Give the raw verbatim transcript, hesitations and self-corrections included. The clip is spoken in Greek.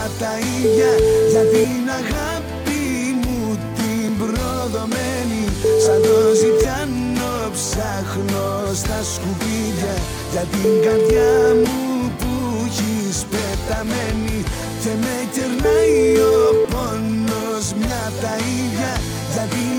τα ίδια. Για την αγάπη μου την προδομένη, σαν το ζητιάνο ψάχνω στα σκουπίδια. Για την καρδιά μου που έχεις πεταμένη και με κερνάει ο πόνος μια τα ίδια. Για την